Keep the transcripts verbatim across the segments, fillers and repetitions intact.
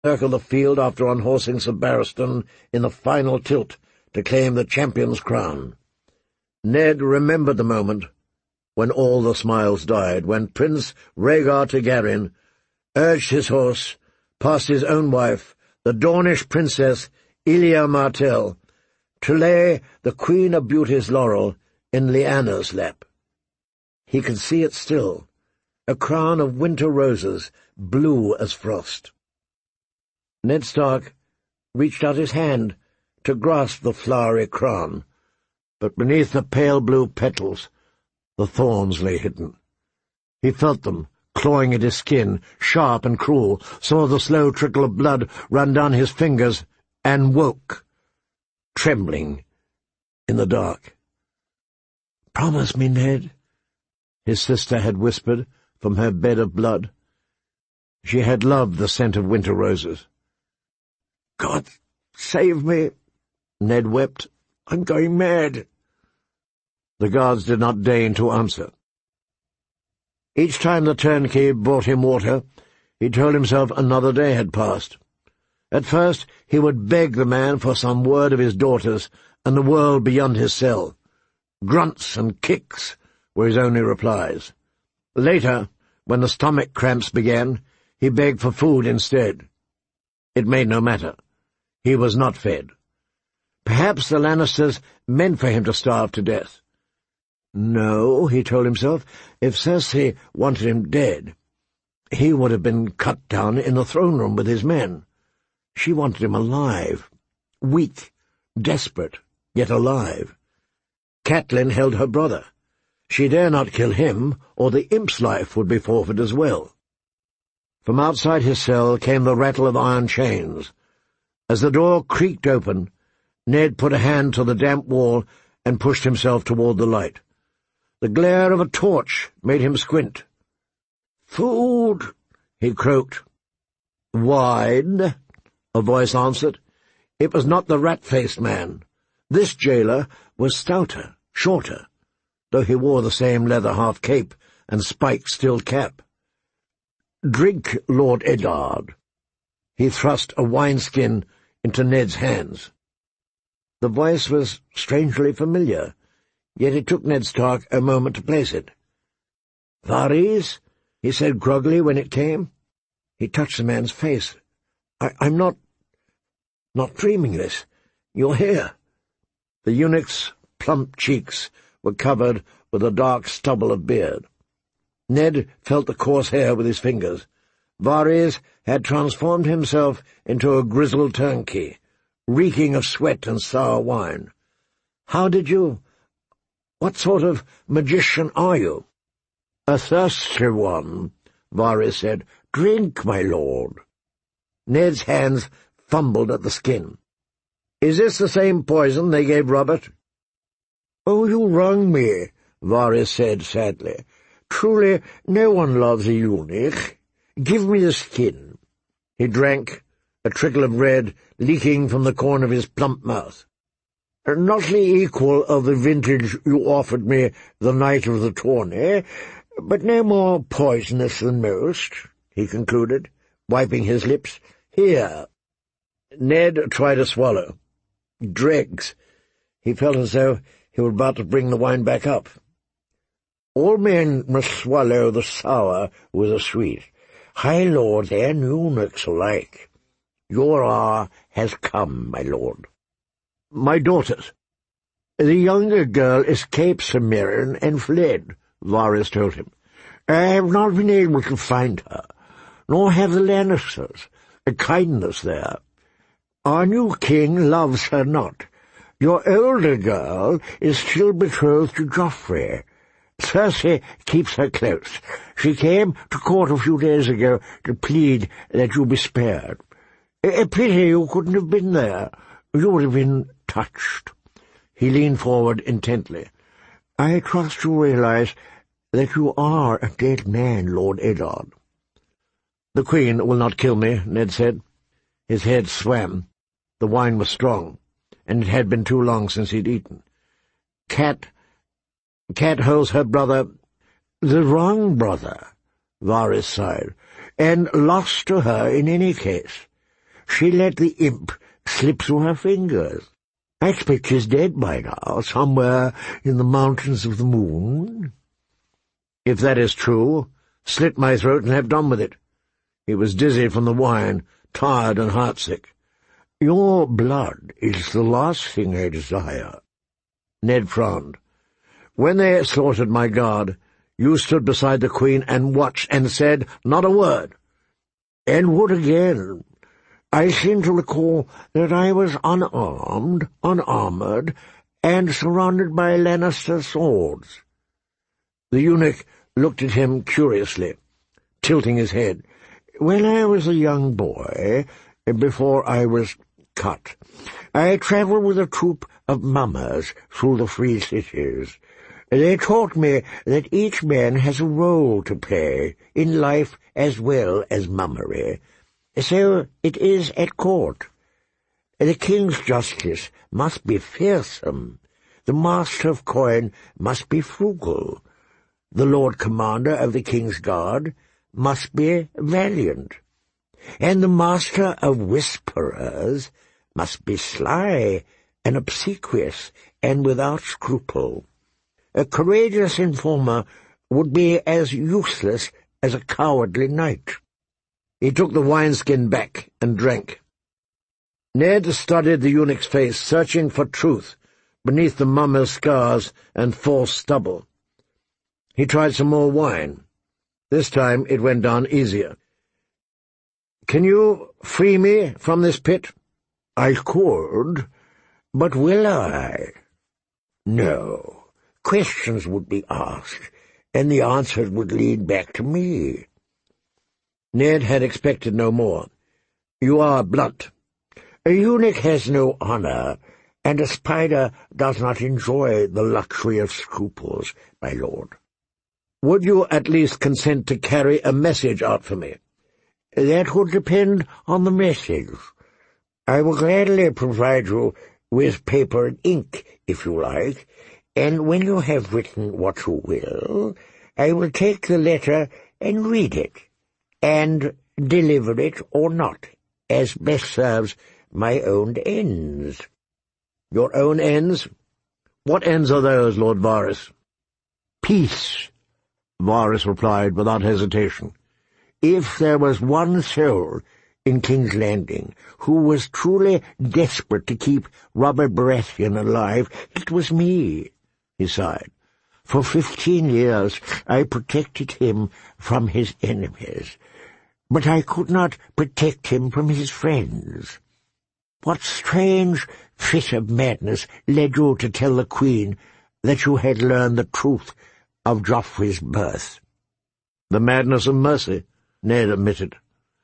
circle the field after unhorsing Sir Barristan in the final tilt to claim the champion's crown. Ned remembered the moment when all the smiles died, when Prince Rhaegar Targaryen urged his horse past his own wife, the Dornish princess Elia Martell, to lay the Queen of Beauty's laurel in Lyanna's lap. He could see it still, a crown of winter roses, blue as frost. Ned Stark reached out his hand to grasp the flowery crown, but beneath the pale blue petals the thorns lay hidden. He felt them, clawing at his skin, sharp and cruel, saw the slow trickle of blood run down his fingers, and woke, trembling, in the dark. "Promise me, Ned," his sister had whispered from her bed of blood. She had loved the scent of winter roses. "God save me," Ned wept. "I'm going mad." The guards did not deign to answer. Each time the turnkey brought him water, he told himself another day had passed. At first he would beg the man for some word of his daughters and the world beyond his cell. Grunts and kicks were his only replies. Later, when the stomach cramps began, he begged for food instead. It made no matter. He was not fed. Perhaps the Lannisters meant for him to starve to death. No, he told himself, if Cersei wanted him dead, he would have been cut down in the throne room with his men. She wanted him alive, weak, desperate, yet alive. Catelyn held her brother. She dare not kill him, or the imp's life would be forfeit as well. From outside his cell came the rattle of iron chains. As the door creaked open, Ned put a hand to the damp wall and pushed himself toward the light. The glare of a torch made him squint. "Food," he croaked. "Wine," a voice answered. It was not the rat-faced man. This jailer was stouter, shorter, though he wore the same leather half-cape and spiked-stilled cap. "Drink, Lord Eddard." He thrust a wineskin into Ned's hands. The voice was strangely familiar, yet it took Ned Stark a moment to place it. "Varys," he said groggily when it came. He touched the man's face. I, I'm not... not dreaming this. You're here." The eunuch's plump cheeks were covered with a dark stubble of beard. Ned felt the coarse hair with his fingers. Varys had transformed himself into a grizzled turnkey, reeking of sweat and sour wine. "How did you... what sort of magician are you?" "A thirsty one," Varys said. "Drink, my lord." Ned's hands fumbled at the skin. "Is this the same poison they gave Robert?" "Oh, you wrong me," Varys said sadly. "Truly, no one loves a eunuch. Give me the skin." He drank, a trickle of red leaking from the corner of his plump mouth. "Not the equal of the vintage you offered me the night of the tourney, but no more poisonous than most," he concluded, wiping his lips. "Here." Ned tried to swallow. Dregs. He felt as though he were about to bring the wine back up. "All men must swallow the sour with the sweet. High lords and eunuchs alike. Your hour has come, my lord." "My daughters." "The younger girl escaped Sir Meryn and fled," Varys told him. "I have not been able to find her, nor have the Lannisters. A kindness there. Our new king loves her not. Your older girl is still betrothed to Joffrey. Cersei keeps her close. She came to court a few days ago to plead that you be spared. A pity you couldn't have been there. You would have been touched." He leaned forward intently. "I trust you realize that you are a dead man, Lord Eddard." "The Queen will not kill me," Ned said. His head swam. The wine was strong, and it had been too long since he'd eaten. Cat... Cat holds her brother... "The wrong brother," Varys sighed, "and lost to her in any case. she let the imp slip through her fingers. I expect she's dead by now, somewhere in the mountains of the moon." "If that is true, slit my throat and have done with it." He was dizzy from the wine, tired and heartsick. "Your blood is the last thing I desire." Ned frowned. "When they slaughtered my guard, you stood beside the Queen and watched and said not a word." "And would again. I seem to recall that I was unarmed, unarmoured, and surrounded by Lannister swords." The eunuch looked at him curiously, tilting his head. "When I was a young boy, before I was cut, I travelled with a troop of mummers through the free cities. They taught me that each man has a role to play, in life as well as mummery. So it is at court. The king's justice must be fearsome. The master of coin must be frugal. The Lord Commander of the King's Guard must be valiant. And the master of whisperers must be sly and obsequious and without scruple. A courageous informer would be as useless as a cowardly knight." He took the wineskin back and drank. Ned studied the eunuch's face, searching for truth beneath the mummer's scars and false stubble. He tried some more wine. This time it went down easier. "Can you free me from this pit?" "I could, but will I? No. Questions would be asked, and the answers would lead back to me." Ned had expected no more. "You are blunt." "A eunuch has no honour, and a spider does not enjoy the luxury of scruples, my lord." "Would you at least consent to carry a message out for me?" "That would depend on the message. I will gladly provide you with paper and ink, if you like, and when you have written what you will, I will take the letter and read it, and deliver it or not, as best serves my own ends." "Your own ends? What ends are those, Lord Varys?" "Peace," Varys replied without hesitation. "If there was one soul in King's Landing who was truly desperate to keep Robert Baratheon alive, it was me." He sighed. "For fifteen years I protected him from his enemies, but I could not protect him from his friends. What strange fit of madness led you to tell the Queen that you had learned the truth of Joffrey's birth?" "The madness of mercy," Ned admitted.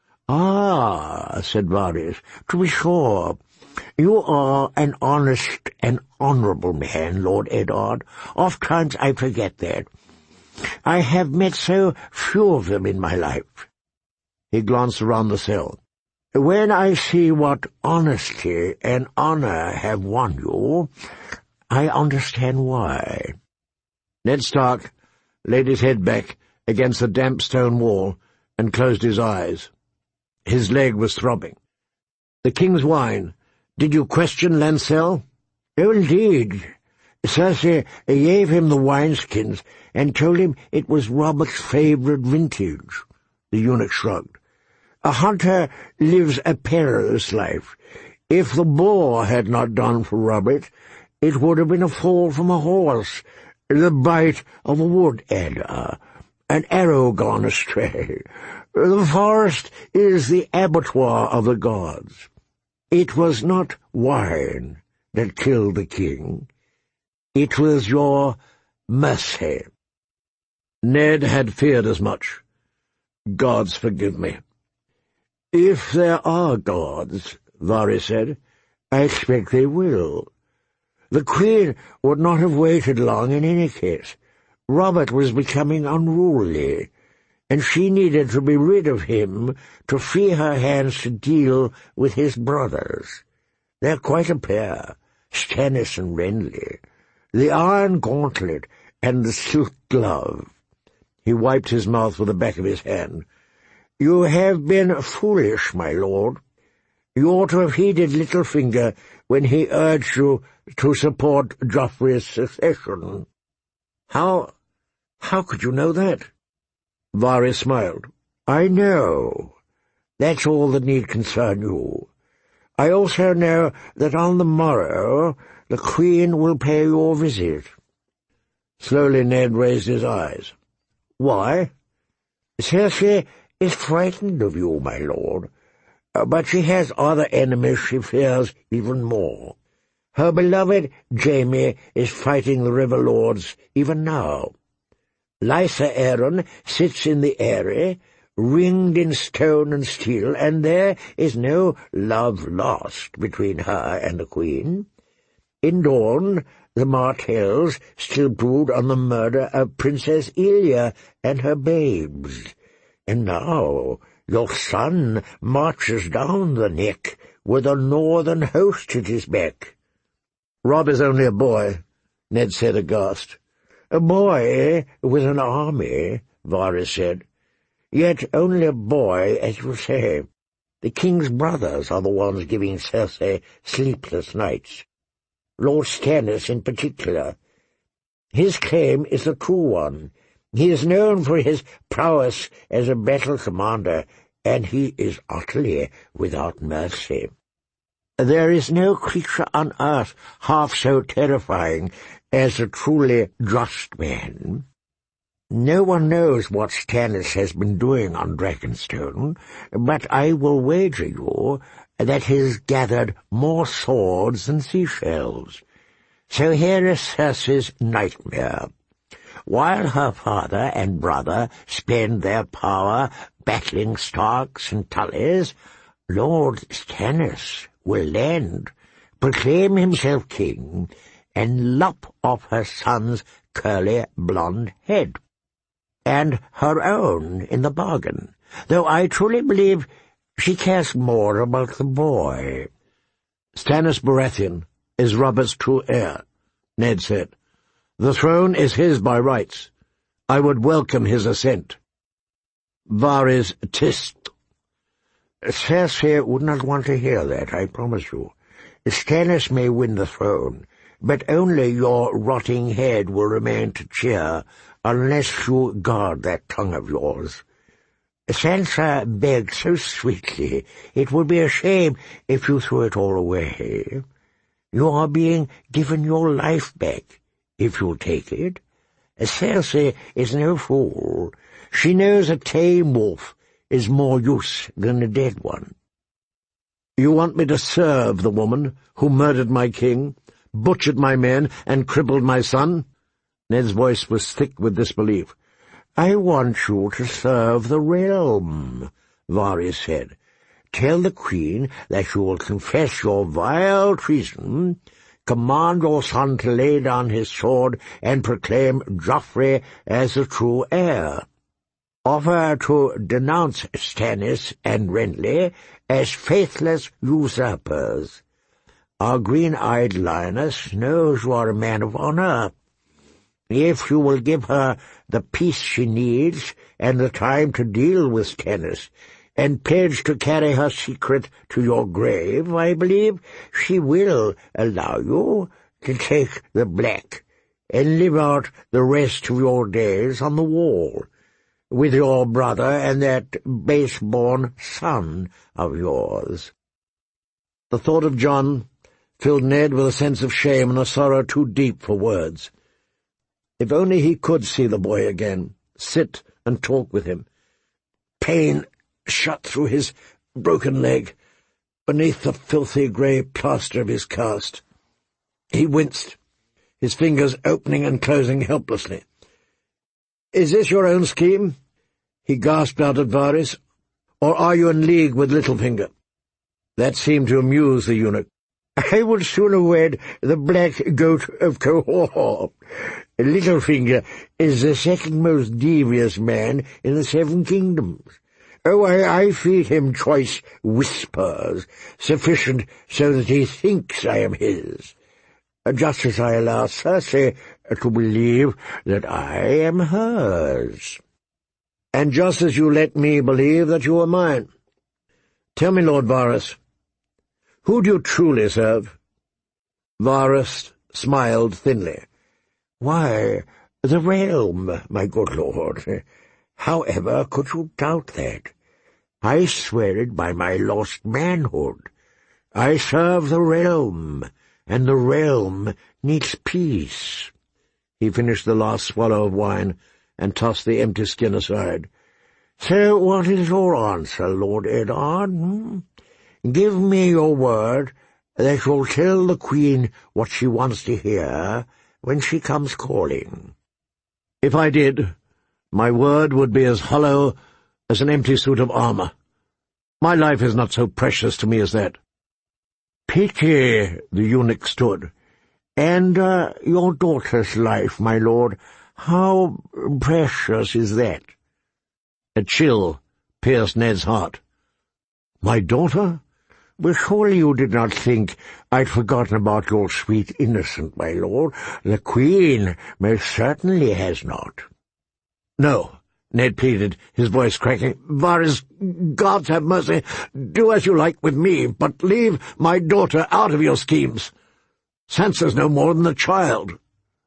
"Ah," said Varys, "to be sure. You are an honest and honourable man, Lord Eddard. Oft-times I forget that. I have met so few of them in my life." He glanced around the cell. "When I see what honesty and honour have won you, I understand why." Ned Stark laid his head back against the damp stone wall and closed his eyes. His leg was throbbing. "The king's wine. Did you question Lancel?" "Oh, indeed. Cersei gave him the wineskins and told him it was Robert's favourite vintage." The eunuch shrugged. "A hunter lives a perilous life. If the boar had not done for Robert, it would have been a fall from a horse, the bite of a wood adder, an arrow gone astray. The forest is the abattoir of the gods. It was not wine that killed the king. It was your mercy." Ned had feared as much. "Gods forgive me." "If there are gods," Varys said, "I expect they will. The Queen would not have waited long in any case. Robert was becoming unruly, and she needed to be rid of him to free her hands to deal with his brothers. They're quite a pair, Stannis and Renly. The iron gauntlet and the silk glove." He wiped his mouth with the back of his hand. "You have been foolish, my lord. You ought to have heeded Littlefinger when he urged you to support Joffrey's succession." How... how could you know that? Varys smiled. "I know. That's all that need concern you. I also know that on the morrow the Queen will pay you a visit." Slowly Ned raised his eyes. "Why?" "Cersei is frightened of you, my lord, but she has other enemies she fears even more. Her beloved Jaime is fighting the River Lords even now. Lysa Arryn sits in the Eyrie, ringed in stone and steel, and there is no love lost between her and the Queen. In Dorne, the Martells still brood on the murder of Princess Elia and her babes, and now your son marches down the neck with a northern host at his back." "Robb is only a boy," Ned said aghast. "A boy with an army," Varys said. "Yet only a boy, as you say. The king's brothers are the ones giving Cersei sleepless nights. Lord Stannis in particular. His claim is a true one. He is known for his prowess as a battle commander, and he is utterly without mercy. There is no creature on earth half so terrifying as a truly just man. No one knows what Stannis has been doing on Dragonstone, but I will wager you that he has gathered more swords than seashells. So here is Cersei's nightmare. While her father and brother spend their power battling Starks and Tullys, Lord Stannis will land, proclaim himself king, and lop off her son's curly blonde head, and her own in the bargain, though I truly believe she cares more about the boy." "Stannis Baratheon is Robert's true heir," Ned said. "The throne is his by rights. I would welcome his ascent." Varys tissed. "Cersei would not want to hear that, I promise you. Stannis may win the throne, but only your rotting head will remain to cheer unless you guard that tongue of yours. Sansa begged so sweetly, it would be a shame if you threw it all away. You are being given your life back, if you'll take it. Cersei is no fool. She knows a tame wolf is more use than a dead one." "You want me to serve the woman who murdered my king, butchered my men, and crippled my son?" Ned's voice was thick with disbelief. "I want you to serve the realm," Varys said. "Tell the Queen that you will confess your vile treason, command your son to lay down his sword, and proclaim Joffrey as the true heir. Offer to denounce Stannis and Renly as faithless usurpers. Our green-eyed lioness knows you are a man of honor. If you will give her the peace she needs and the time to deal with Stannis, and pledge to carry her secret to your grave, I believe she will allow you to take the black and live out the rest of your days on the wall, with your brother and that base-born son of yours." The thought of Jon filled Ned with a sense of shame and a sorrow too deep for words. If only he could see the boy again, sit and talk with him. Pain shut through his broken leg, beneath the filthy grey plaster of his cast. He winced, his fingers opening and closing helplessly. "Is this your own scheme?" he gasped out at Varys. "Or are you in league with Littlefinger?" That seemed to amuse the eunuch. "I would sooner wed the black goat of Qohor. Littlefinger is the second most devious man in the Seven Kingdoms. Oh, I, I feed him choice whispers, sufficient so that he thinks I am his, just as I allow Cersei to believe that I am hers." "And just as you let me believe that you are mine. Tell me, Lord Varys, Who do you truly serve?" Varus smiled thinly. "Why, the realm, my good lord. However could you doubt that? I swear it by my lost manhood. I serve the realm, and the realm needs peace." He finished the last swallow of wine and tossed the empty skin aside. "So what is your answer, Lord Eddard? Hmm? Give me your word that you'll tell the Queen what she wants to hear when she comes calling." "If I did, my word would be as hollow as an empty suit of armor. My life is not so precious to me as that." "Pity," the eunuch stood. "And uh, your daughter's life, my lord, how precious is that?" A chill pierced Ned's heart. "My daughter? But surely you did not think I'd forgotten about your sweet innocent, my lord. The Queen most certainly has not." "No," Ned pleaded, his voice cracking. "Varus, gods have mercy. Do as you like with me, but leave my daughter out of your schemes. Sansa's no more than a child."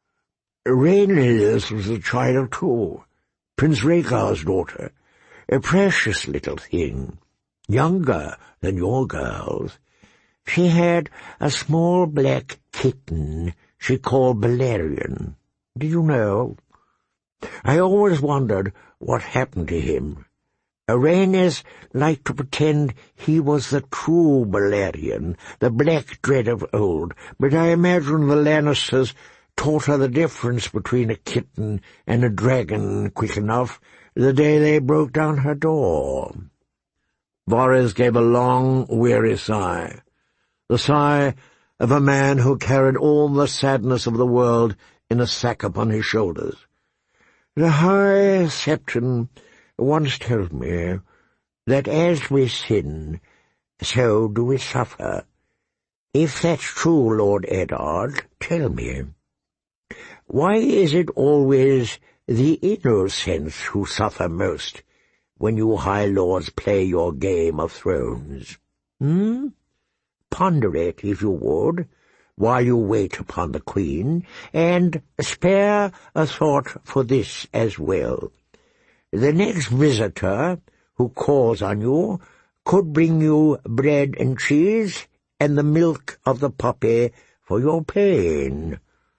"Rhaenys was a child too, Prince Rhaegar's daughter, a precious little thing, younger than your girls. She had a small black kitten she called Balerion. Did you know? I always wondered what happened to him. Rhaenys liked to pretend he was the true Balerion, the Black Dread of old, but I imagine the Lannisters taught her the difference between a kitten and a dragon quick enough the day they broke down her door." Varys gave a long, weary sigh, the sigh of a man who carried all the sadness of the world in a sack upon his shoulders. "The High Septon once told me that as we sin, so do we suffer. If that's true, Lord Eddard, tell me, why is it always the innocents who suffer most when you High Lords play your Game of Thrones? Hmm? Ponder it, if you would, while you wait upon the Queen, and spare a thought for this as well. The next visitor who calls on you could bring you bread and cheese and the milk of the puppy for your pain.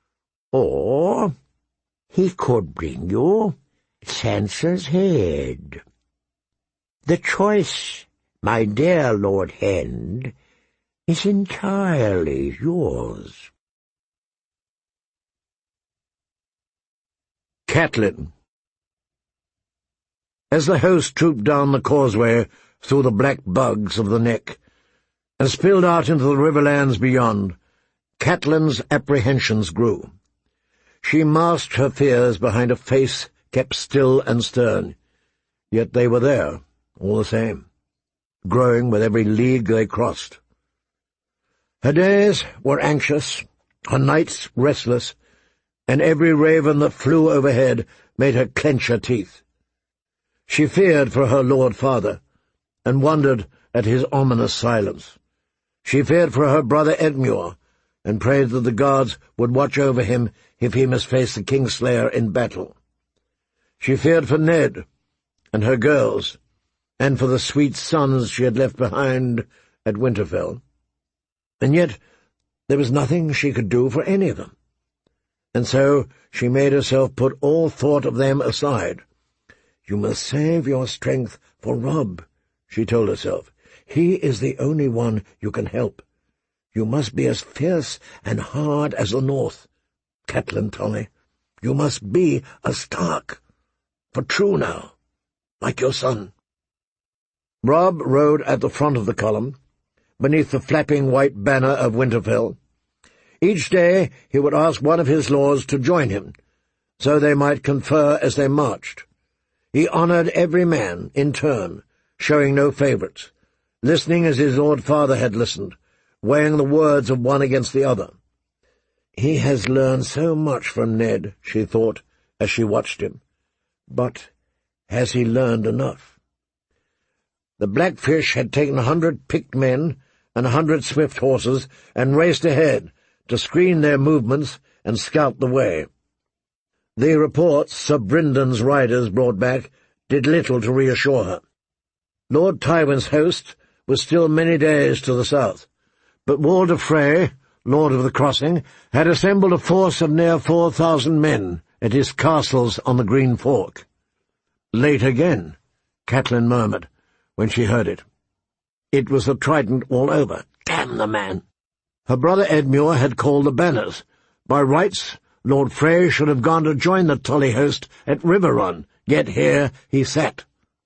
Or he could bring you Sansa's head. The choice, my dear Lord Hend, is entirely yours." Catelyn. As the host trooped down the causeway through the black bugs of the neck and spilled out into the riverlands beyond, Catelyn's apprehensions grew. She masked her fears behind a face kept still and stern, yet they were there, all the same, growing with every league they crossed. Her days were anxious, her nights restless, and every raven that flew overhead made her clench her teeth. She feared for her Lord Father, and wondered at his ominous silence. She feared for her brother Edmure, and prayed that the gods would watch over him if he must face the Kingslayer in battle. She feared for Ned and her girls, and for the sweet sons she had left behind at Winterfell. And yet there was nothing she could do for any of them. And so she made herself put all thought of them aside. "You must save your strength for Robb," she told herself. "He is the only one you can help. You must be as fierce and hard as the North, Catelyn Tully. You must be a Stark, for true now, like your son." Robb rode at the front of the column, beneath the flapping white banner of Winterfell. Each day he would ask one of his lords to join him, so they might confer as they marched. He honoured every man in turn, showing no favourites, listening as his Lord Father had listened, weighing the words of one against the other. He has learned so much from Ned, she thought, as she watched him. But has he learned enough? The Blackfish had taken a hundred picked men and a hundred swift horses and raced ahead to screen their movements and scout the way. The reports Sir Brinden's riders brought back did little to reassure her. Lord Tywin's host was still many days to the south, but Walder Frey, Lord of the Crossing, had assembled a force of near four thousand men at his castles on the Green Fork. Late again, Catelyn murmured, when she heard it. It was the Trident all over. Damn the man! Her brother Edmure had called the banners. By rights, Lord Frey should have gone to join the Tully host at Riverrun, yet here he sat.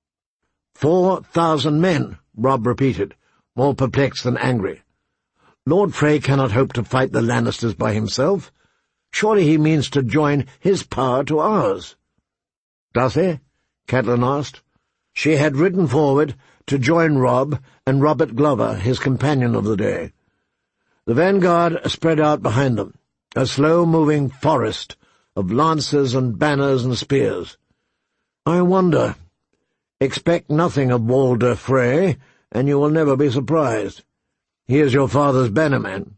Four thousand men, Robb repeated, more perplexed than angry. Lord Frey cannot hope to fight the Lannisters by himself. Surely he means to join his power to ours. Does he? Catelyn asked. She had ridden forward to join Robb and Robert Glover, his companion of the day. The vanguard spread out behind them, a slow-moving forest of lances and banners and spears. I wonder. Expect nothing of Walder Frey, and you will never be surprised. He is your father's bannerman.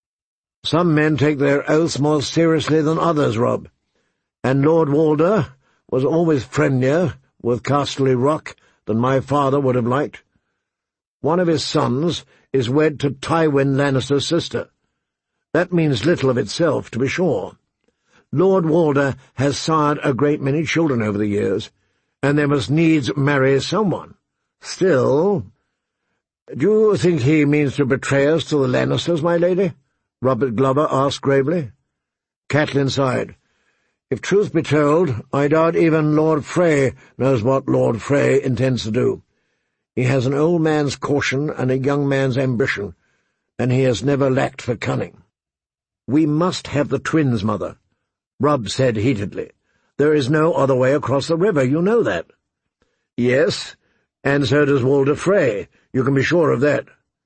Some men take their oaths more seriously than others, Robb, and Lord Walder was always friendlier with Casterly Rock than my father would have liked. One of his sons is wed to Tywin Lannister's sister. That means little of itself, to be sure. Lord Walder has sired a great many children over the years, and they must needs marry someone. Still— Do you think he means to betray us to the Lannisters, my lady? Robert Glover asked gravely. Catelyn sighed. If truth be told, I doubt even Lord Frey knows what Lord Frey intends to do. He has an old man's caution and a young man's ambition, and he has never lacked for cunning. We must have the twins, Mother, Robb said heatedly. There is no other way across the river, you know that. Yes, and so does Walder Frey, you can be sure of that.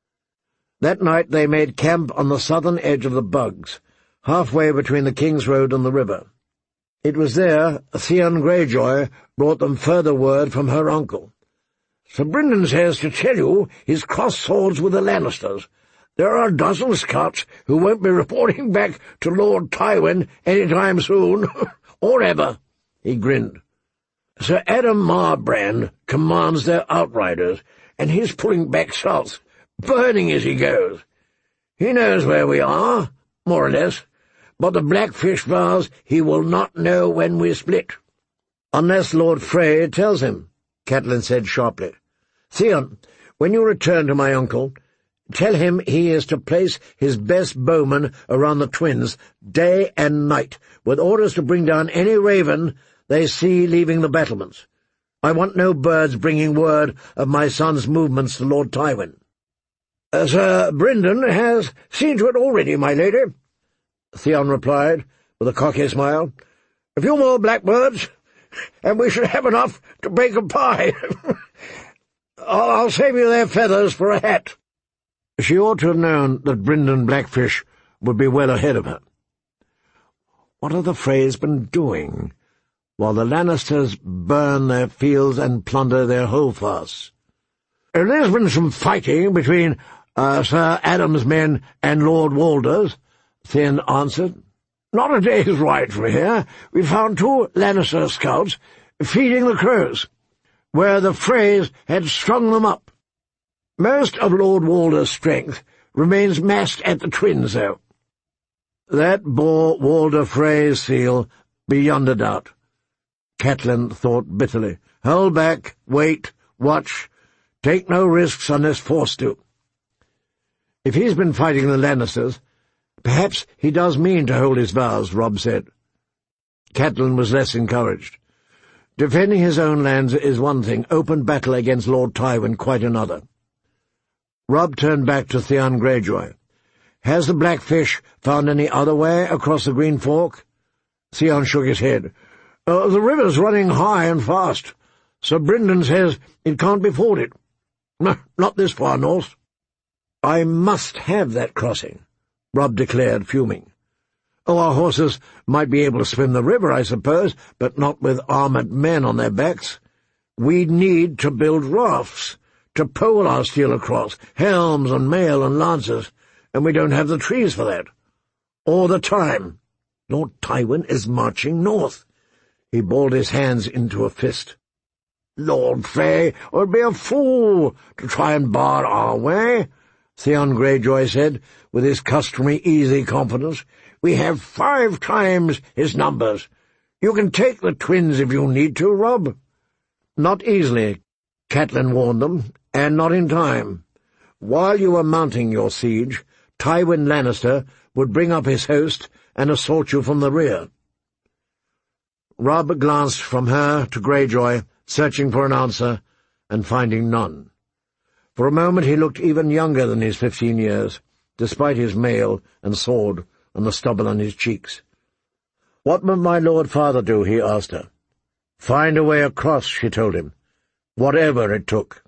That night they made camp on the southern edge of the Bugs, halfway between the King's Road and the river. It was there Theon Greyjoy brought them further word from her uncle. Sir Brynden says to tell you he's crossed swords with the Lannisters. There are a dozen scouts who won't be reporting back to Lord Tywin any time soon, or ever, he grinned. Sir Adam Marbrand commands their outriders, and he's pulling back south, burning as he goes. He knows where we are, more or less, but the Blackfish vows he will not know when we split. Unless Lord Frey tells him, Catelyn said sharply. Theon, when you return to my uncle, tell him he is to place his best bowmen around the twins day and night, with orders to bring down any raven they see leaving the battlements. I want no birds bringing word of my son's movements to Lord Tywin. Uh, Sir Brynden has seen to it already, my lady, Theon replied, with a cocky smile. A few more blackbirds, and we should have enough to bake a pie. I'll save you their feathers for a hat. She ought to have known that Brynden Blackfish would be well ahead of her. What have the Freys been doing, while the Lannisters burn their fields and plunder their holdfasts? There's been some fighting between uh, Sir Adam's men and Lord Walder's, Theon answered. Not a day's ride from here, we found two Lannister scouts feeding the crows, where the Freys had strung them up. Most of Lord Walder's strength remains massed at the twins, though. That bore Walder Frey's seal beyond a doubt. Catelyn thought bitterly. Hold back, wait, watch, take no risks unless forced to. If he's been fighting the Lannisters, perhaps he does mean to hold his vows, Robb said. Catelyn was less encouraged. Defending his own lands is one thing, open battle against Lord Tywin quite another. Robb turned back to Theon Greyjoy. Has the Blackfish found any other way across the Green Fork? Theon shook his head. Uh, the river's running high and fast. Sir Brynden says it can't be forded. No, not this far north. I must have that crossing, Robb declared, fuming. Oh, our horses might be able to swim the river, I suppose, but not with armoured men on their backs. We'd need to build rafts to pole our steel across, helms and mail and lances, and we don't have the trees for that. Or the time. Lord Tywin is marching north. He balled his hands into a fist. Lord Frey would be a fool to try and bar our way, Theon Greyjoy said, with his customary easy confidence. We have five times his numbers. You can take the twins if you need to, Robb. Not easily, Catelyn warned them, and not in time. While you were mounting your siege, Tywin Lannister would bring up his host and assault you from the rear. Robb glanced from her to Greyjoy, searching for an answer, and finding none. For a moment he looked even younger than his fifteen years, despite his mail and sword and the stubble on his cheeks. "What would my lord father do?" he asked her. "Find a way across," she told him, "whatever it took."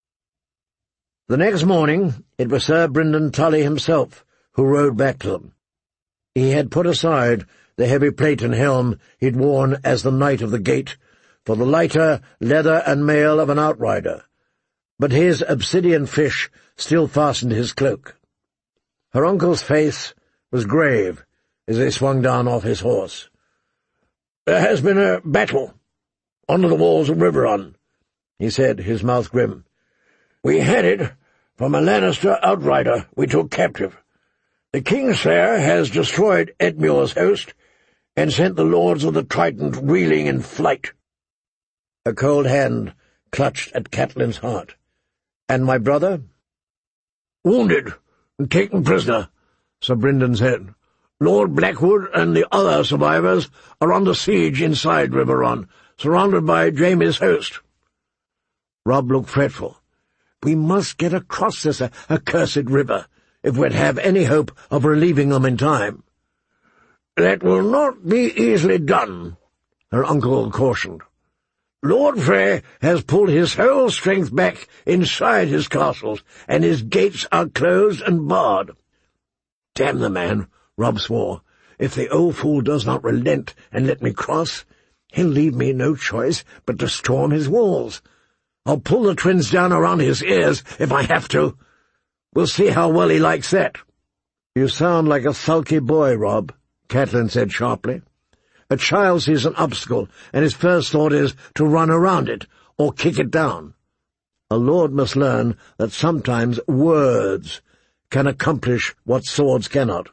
The next morning it was Sir Brynden Tully himself who rode back to them. He had put aside the heavy plate and helm he'd worn as the Knight of the Gate for the lighter leather and mail of an outrider, but his obsidian fish still fastened his cloak. Her uncle's face was grave as they swung down off his horse. "There has been a battle under the walls of Riverrun," he said, his mouth grim. "We had it from a Lannister outrider we took captive. The Kingslayer has destroyed Edmure's host and sent the Lords of the Trident reeling in flight." A cold hand clutched at Catelyn's heart. "And my brother?" "Wounded and taken prisoner," Sir Brynden said. "Lord Blackwood and the other survivors are under siege inside Riverrun, surrounded by Jaime's host." Robb looked fretful. "We must get across this uh, accursed river, if we'd have any hope of relieving them in time." "That will not be easily done," her uncle cautioned. "Lord Frey has pulled his whole strength back inside his castles, and his gates are closed and barred." "Damn the man," Robb swore. "If the old fool does not relent and let me cross, he'll leave me no choice but to storm his walls. I'll pull the twins down around his ears if I have to. We'll see how well he likes that." "You sound like a sulky boy, Robb," Catelyn said sharply. "A child sees an obstacle, and his first thought is to run around it, or kick it down. A lord must learn that sometimes words can accomplish what swords cannot."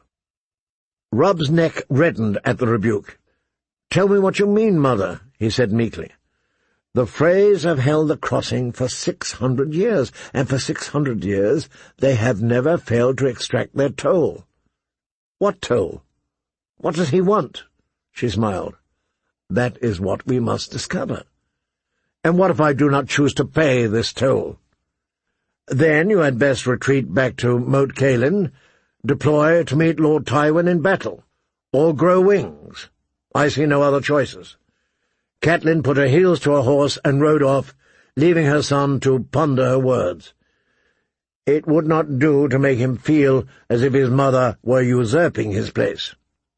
Robb's neck reddened at the rebuke. "Tell me what you mean, mother," he said meekly. "The Freys have held the crossing for six hundred years, and for six hundred years they have never failed to extract their toll." "What toll? What does he want?" She smiled. "That is what we must discover. And what if I do not choose to pay this toll? Then you had best retreat back to Moat Cailin, deploy to meet Lord Tywin in battle, or grow wings. I see no other choices." Catelyn put her heels to her horse and rode off, leaving her son to ponder her words. It would not do to make him feel as if his mother were usurping his place.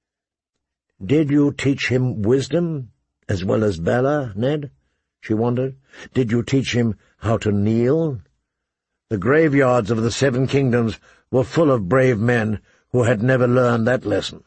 "Did you teach him wisdom as well as valor, Ned?" she wondered. "Did you teach him how to kneel?" The graveyards of the Seven Kingdoms were full of brave men who had never learned that lesson.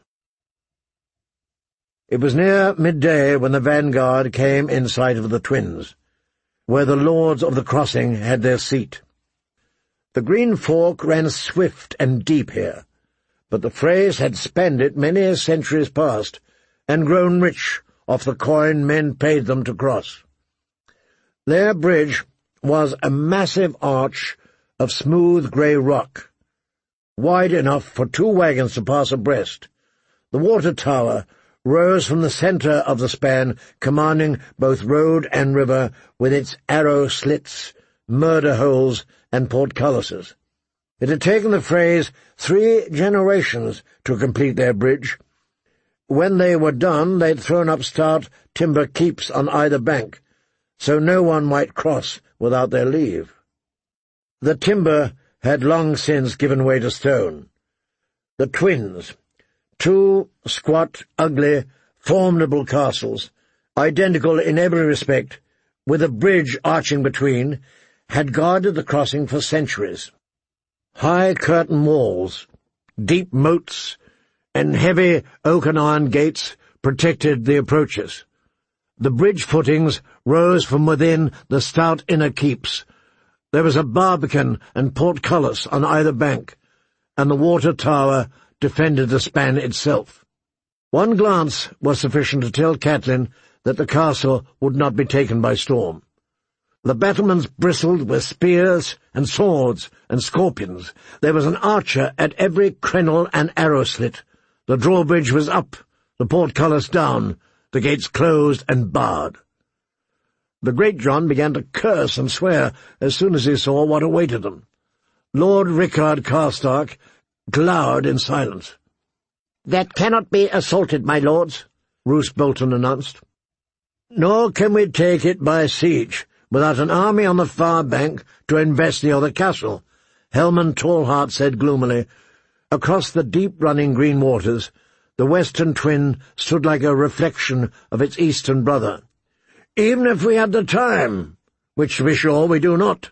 It was near midday when the vanguard came in sight of the twins, where the lords of the crossing had their seat. The Green Fork ran swift and deep here, but the Freys had spanned it many centuries past, and grown rich off the coin men paid them to cross. Their bridge was a massive arch of smooth grey rock, wide enough for two wagons to pass abreast. The water tower rose from the centre of the span, commanding both road and river, with its arrow slits, murder holes, and portcullises. It had taken the Freys three generations to complete their bridge. When they were done, they'd thrown up stout timber keeps on either bank, so no one might cross without their leave. The timber had long since given way to stone. The twins, two squat, ugly, formidable castles, identical in every respect, with a bridge arching between, had guarded the crossing for centuries. High curtain walls, deep moats, and heavy oak and iron gates protected the approaches. The bridge footings rose from within the stout inner keeps. There was a barbican and portcullis on either bank, and the water tower defended the span itself. One glance was sufficient to tell Catelyn that the castle would not be taken by storm. The battlements bristled with spears and swords and scorpions. There was an archer at every crenel and arrow slit. The drawbridge was up, the portcullis down, the gates closed and barred. The Great John began to curse and swear as soon as he saw what awaited them. Lord Rickard Karstark glowered in silence. "That cannot be assaulted, my lords," Roose Bolton announced. "Nor can we take it by siege, without an army on the far bank to invest the other castle," Helman Tallheart said gloomily. Across the deep-running green waters, the western twin stood like a reflection of its eastern brother. "Even if we had the time, which to be sure we do not."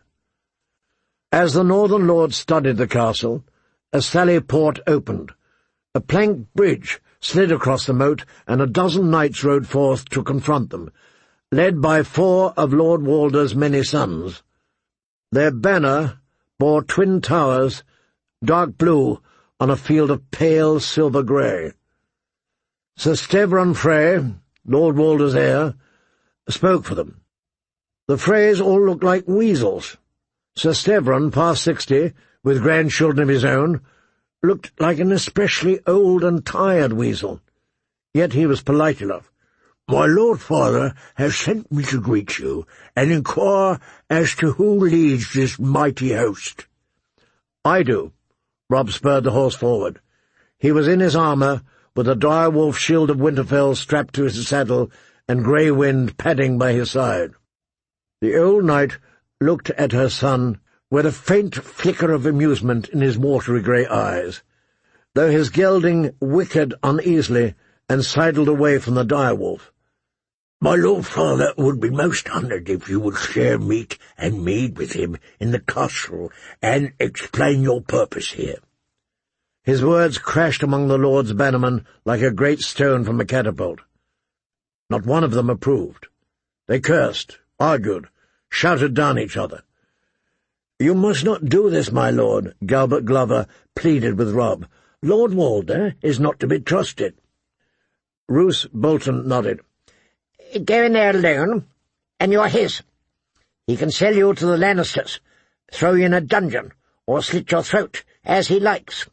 As the northern lords studied the castle, a sally port opened. A plank bridge slid across the moat, and a dozen knights rode forth to confront them, led by four of Lord Walder's many sons. Their banner bore twin towers, dark blue, on a field of pale silver grey. Sir Stevron Frey, Lord Walder's heir, spoke for them. The Freys all looked like weasels. Sir Stevron, past sixty, with grandchildren of his own, looked like an especially old and tired weasel. Yet he was polite enough. "My Lord Father has sent me to greet you, and inquire as to who leads this mighty host." "I do." Robb spurred the horse forward. He was in his armour, with a direwolf shield of Winterfell strapped to his saddle, and Grey Wind padding by his side. The old knight looked at her son with a faint flicker of amusement in his watery grey eyes, though his gelding whickered uneasily and sidled away from the direwolf. "My Lord Father would be most honoured if you would share meat and mead with him in the castle and explain your purpose here." His words crashed among the lord's bannermen like a great stone from a catapult. Not one of them approved. They cursed, argued, shouted down each other. "You must not do this, my lord," Galbert Glover pleaded with Robb. "Lord Walder is not to be trusted." Roose Bolton nodded. "Go in there alone, and you're his. He can sell you to the Lannisters, throw you in a dungeon, or slit your throat, as he likes."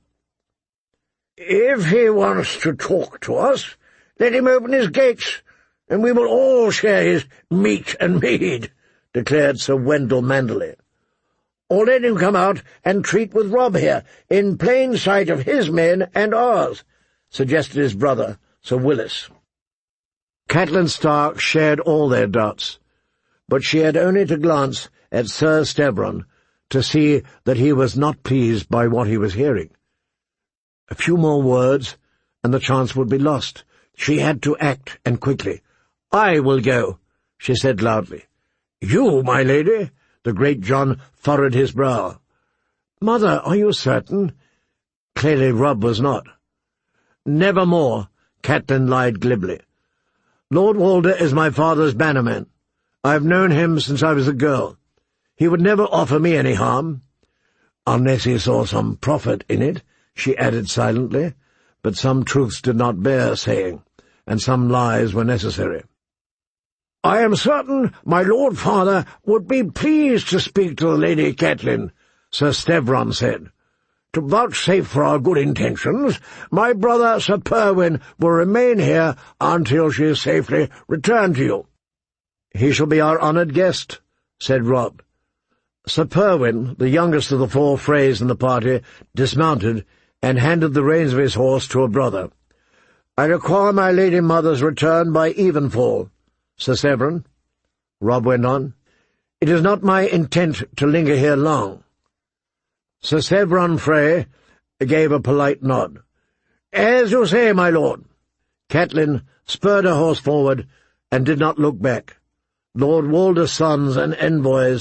"If he wants to talk to us, let him open his gates, and we will all share his meat and mead," declared Sir Wendell Manderley. "Or let him come out and treat with Robb here, in plain sight of his men and ours," suggested his brother, Sir Willis. Catelyn Stark shared all their doubts, but she had only to glance at Sir Stevron to see that he was not pleased by what he was hearing. A few more words, and the chance would be lost. She had to act, and quickly. "I will go," she said loudly. "You, my lady?" The Great John furrowed his brow. "Mother, are you certain?" Clearly Robb was not. "Nevermore," Catelyn lied glibly. "Lord Walder is my father's bannerman. I have known him since I was a girl. He would never offer me any harm." "Unless he saw some profit in it," she added silently, but some truths did not bear saying, and some lies were necessary. "I am certain my Lord Father would be pleased to speak to the Lady Catelyn," Sir Stevron said. "To vouchsafe for our good intentions, my brother Sir Perwyn will remain here until she is safely returned to you." "He shall be our honoured guest," said Robb. Sir Perwyn, the youngest of the four Freys in the party, dismounted and handed the reins of his horse to a brother. "I require my lady mother's return by evenfall, Sir Stevron," Robb went on. "It is not my intent to linger here long." Sir Stevron Frey gave a polite nod. "As you say, my lord." Catelyn spurred her horse forward and did not look back. Lord Walder's sons and envoys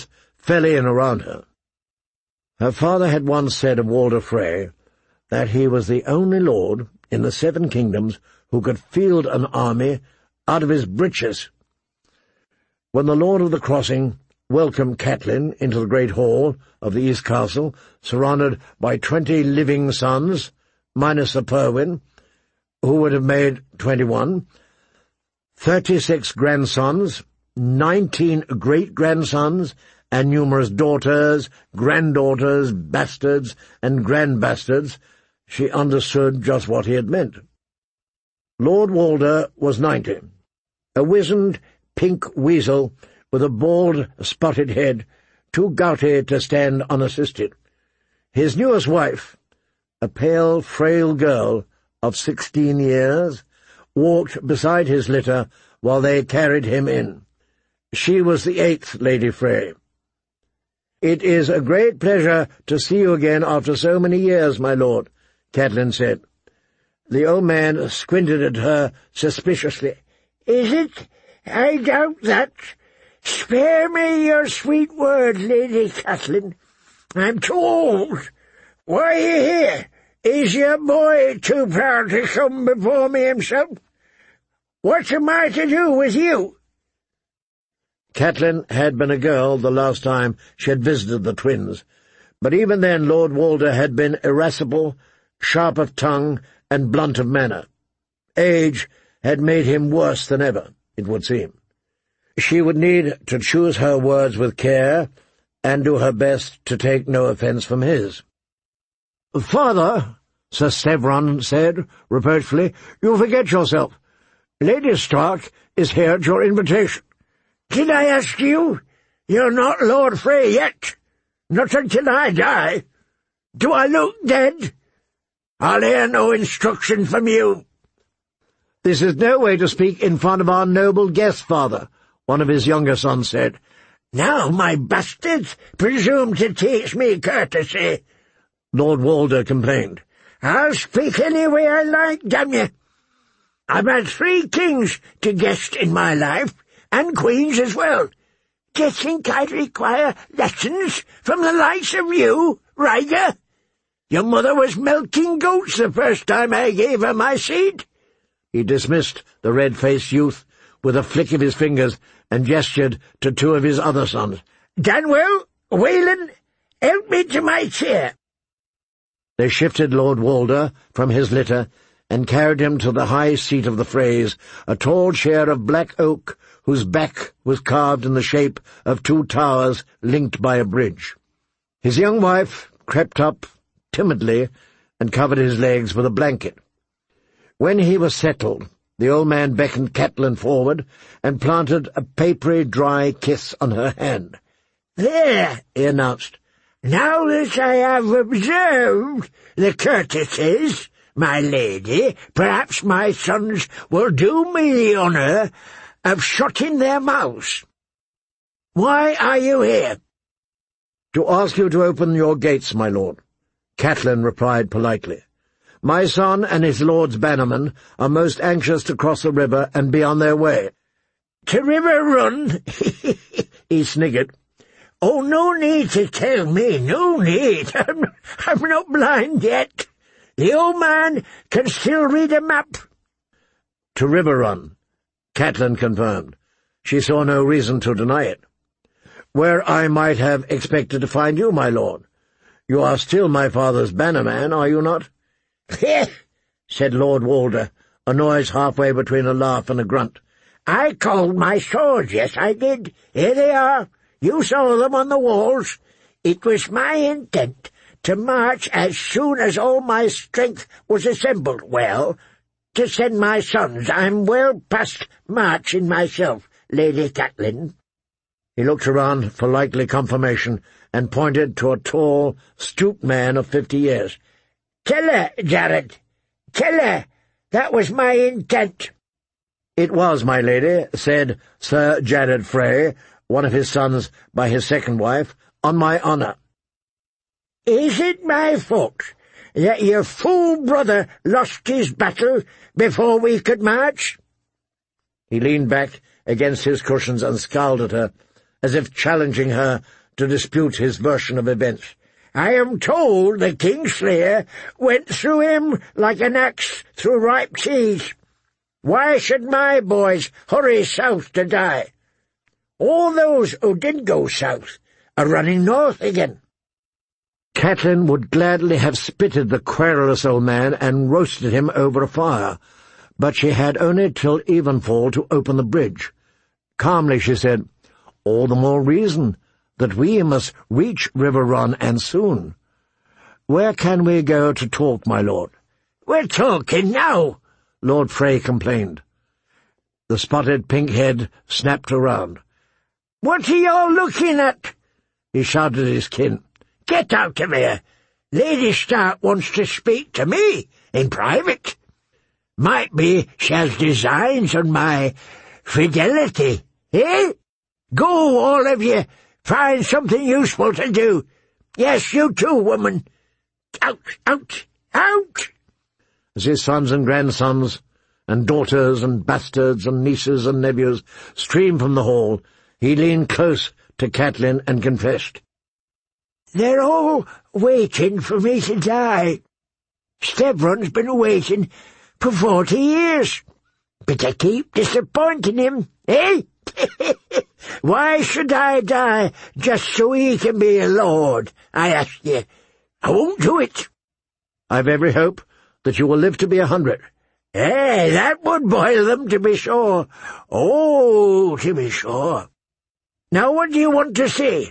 fell in around her. Her father had once said of Walder Frey that he was the only lord in the Seven Kingdoms who could field an army out of his breeches. When the Lord of the Crossing welcomed Catelyn into the great hall of the East Castle, surrounded by twenty living sons, minus the Perwyn, who would have made twenty-one, thirty-six grandsons, nineteen great-grandsons, and numerous daughters, granddaughters, bastards, and grandbastards, she understood just what he had meant. Lord Walder was ninety, a wizened pink weasel with a bald, spotted head, too gouty to stand unassisted. His newest wife, a pale, frail girl of sixteen years, walked beside his litter while they carried him in. She was the eighth Lady Frey. "It is a great pleasure to see you again after so many years, my lord," Catelyn said. The old man squinted at her suspiciously. "Is it? I doubt that. Spare me your sweet words, Lady Catelyn. I'm too old. Why are you here? Is your boy too proud to come before me himself? What am I to do with you?" Catelyn had been a girl the last time she had visited the twins, but even then Lord Walder had been irascible, sharp of tongue, and blunt of manner. Age had made him worse than ever, it would seem. She would need to choose her words with care, and do her best to take no offence from his. "Father," Sir Sevron said, reproachfully, "you forget yourself. Lady Stark is here at your invitation." "Did I ask you? You're not Lord Frey yet. Not until I die. Do I look dead? I'll hear no instruction from you." "This is no way to speak in front of our noble guest, father," one of his younger sons said. "Now my bastards presume to teach me courtesy," Lord Walder complained. "I'll speak any way I like, damn you. I've had three kings to guest in my life, and queens as well. Do you think I'd require lessons from the likes of you, Ryder? Your mother was milking goats the first time I gave her my seed." He dismissed the red-faced youth with a flick of his fingers and gestured to two of his other sons. "Danwell, Wayland, help me to my chair." They shifted Lord Walder from his litter and carried him to the high seat of the Freys, a tall chair of black oak whose back was carved in the shape of two towers linked by a bridge. His young wife crept up timidly and covered his legs with a blanket. When he was settled, the old man beckoned Catelyn forward and planted a papery, dry kiss on her hand. "There," he announced. "Now that I have observed the courtesies, my lady, perhaps my sons will do me the honour of shutting their mouths. Why are you here?" "To ask you to open your gates, my lord," Catelyn replied politely. "My son and his lord's bannermen are most anxious to cross the river and be on their way." "To River Run?" he sniggered. "Oh, no need to tell me, no need. I'm, I'm not blind yet. The old man can still read a map." "To River Run," Catelyn confirmed. She saw no reason to deny it. "Where I might have expected to find you, my lord. You are still my father's bannerman, are you not?" "Heh," said Lord Walder, a noise halfway between a laugh and a grunt. "I called my swords, yes, I did. Here they are. You saw them on the walls. It was my intent to march as soon as all my strength was assembled. Well, to send my sons. I'm well past marching myself, Lady Catelyn." He looked around for likely confirmation and pointed to a tall, stooped man of fifty years. "Tell her, Jared. Tell her that was my intent." "It was, my lady," said Sir Jared Frey, one of his sons by his second wife, "on my honour." "Is it my fault that your fool brother lost his battle before we could march?" He leaned back against his cushions and scowled at her, as if challenging her to dispute his version of events. "I am told the Kingslayer went through him like an axe through ripe cheese. Why should my boys hurry south to die? All those who did go south are running north again." Catelyn would gladly have spitted the querulous old man and roasted him over a fire, but she had only till evenfall to open the bridge. Calmly she said, "All the more reason that we must reach River Run, and soon. Where can we go to talk, my lord?" "We're talking now," Lord Frey complained. The spotted pink head snapped around. "What are you all looking at?" he shouted at his kin. "Get out of here! Lady Stark wants to speak to me in private. Might be she has designs on my fidelity, eh? Go, all of you! Find something useful to do. Yes, you too, woman. Out, out, out!" As his sons and grandsons, and daughters and bastards and nieces and nephews streamed from the hall, he leaned close to Catelyn and confessed, "They're all waiting for me to die. Stevron's been waiting for forty years. But I keep disappointing him, eh? Why should I die just so he can be a lord, I ask you? I won't do it." "I've every hope that you will live to be a hundred." "Eh, that would boil them, to be sure. Oh, to be sure. Now what do you want to say?"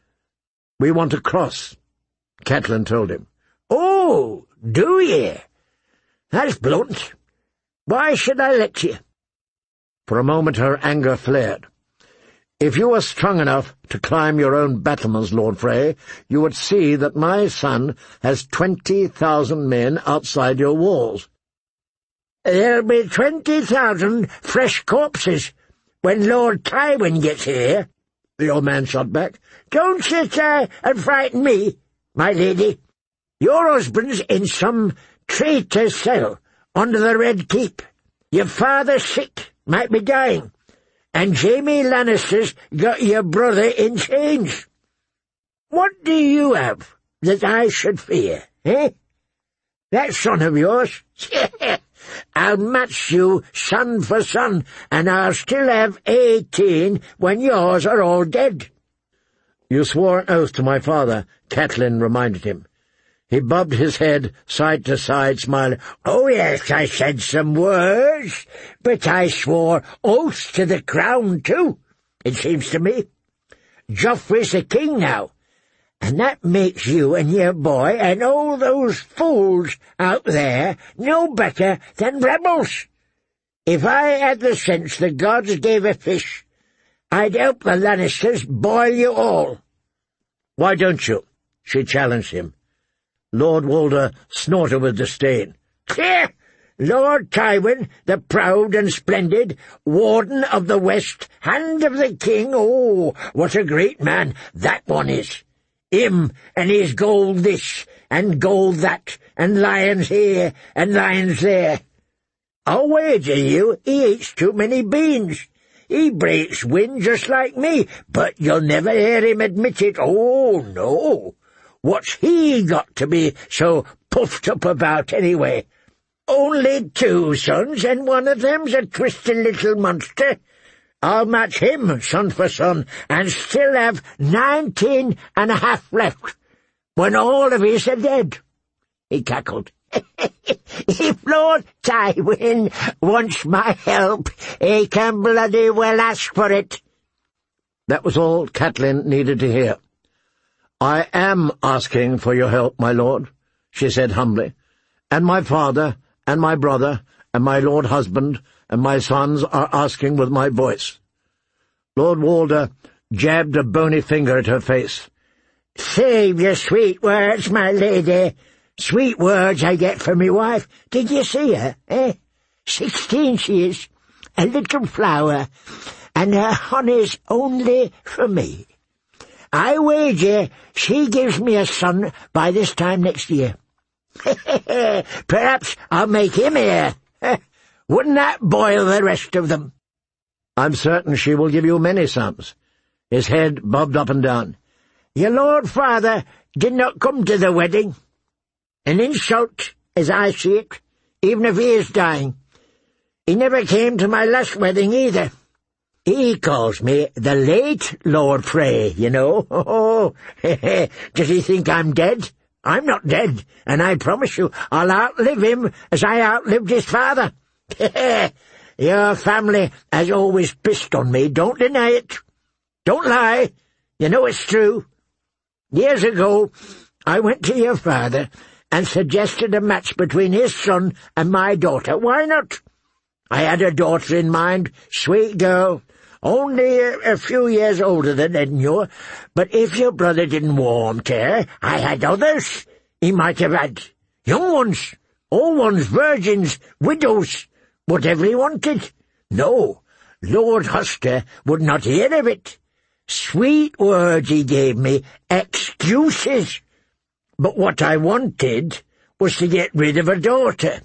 "We want to cross," Catelyn told him. "Oh, do ye? That's blunt. Why should I let you?" For a moment her anger flared. "If you were strong enough to climb your own battlements, Lord Frey, you would see that my son has twenty thousand men outside your walls." "There'll be twenty thousand fresh corpses when Lord Tywin gets here," the old man shot back. "Don't sit there and frighten me, my lady. Your husband's in some traitor's cell under the Red Keep. Your father's sick, might be dying, and Jaime Lannister's got your brother in chains. What do you have that I should fear, eh? That son of yours? I'll match you son for son, and I'll still have eighteen when yours are all dead." "You swore an oath to my father," Catelyn reminded him. He bobbed his head side to side, smiling. "Oh, yes, I said some words, but I swore oaths to the crown, too, it seems to me. Joffrey's the king now, and that makes you and your boy and all those fools out there no better than rebels. If I had the sense the gods gave a fish, I'd help the Lannisters boil you all." "Why don't you?" she challenged him. Lord Walder snorted with disdain. "Clear! Lord Tywin, the proud and splendid, Warden of the West, Hand of the King, oh, what a great man that one is! Him and his gold this, and gold that, and lions here, and lions there. I'll wager you he eats too many beans. He breaks wind just like me, but you'll never hear him admit it. Oh, no. What's he got to be so puffed up about, anyway? Only two sons, and one of them's a twisted little monster. I'll match him, son for son, and still have nineteen and a half left, when all of us are dead." He cackled. "If Lord Tywin wants my help, he can bloody well ask for it." That was all Catelyn needed to hear. "I am asking for your help, my lord," she said humbly, "and my father, and my brother, and my lord husband, and my sons are asking with my voice." Lord Walder jabbed a bony finger at her face. "Save your sweet words, my lady. Sweet words I get from me wife. Did you see her, eh? Sixteen she is, a little flower, and her honey's only for me. I wager she gives me a son by this time next year. Perhaps I'll make him heir. Wouldn't that boil the rest of them?" "I'm certain she will give you many sons." His head bobbed up and down. Your Lord Father did not come to the wedding. An insult, as I see it, even if he is dying. He never came to my last wedding either. He calls me the late Lord Frey, you know. Oh, does he think I'm dead? I'm not dead, and I promise you I'll outlive him as I outlived his father. Your family has always pissed on me, don't deny it. Don't lie, you know it's true. Years ago, I went to your father and suggested a match between his son and my daughter. Why not? I had a daughter in mind, sweet girl, only a, a few years older than Edmure, but if your brother didn't warm to her, I had others he might have had. Young ones, old ones, virgins, widows, whatever he wanted. No, Lord Hoster would not hear of it. Sweet words he gave me, excuses. But what I wanted was to get rid of a daughter.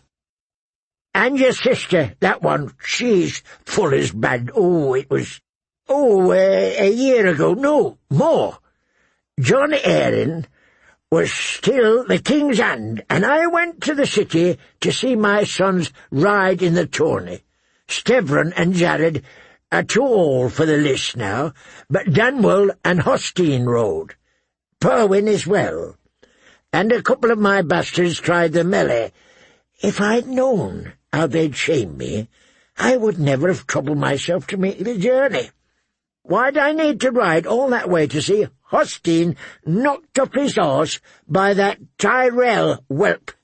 And your sister, that one, she's full as bad. Oh, it was, oh, uh, a year ago, no, more. John Aaron was still the king's hand, and I went to the city to see my sons ride in the tourney. Stevron and Jared are too old for the list now, but Danwell and Hostine rode. Perwyn as well. And a couple of my bastards tried the melee. If I'd known how they'd shame me, I would never have troubled myself to make the journey. Why'd I need to ride all that way to see Hostine knocked up his horse by that Tyrell whelp?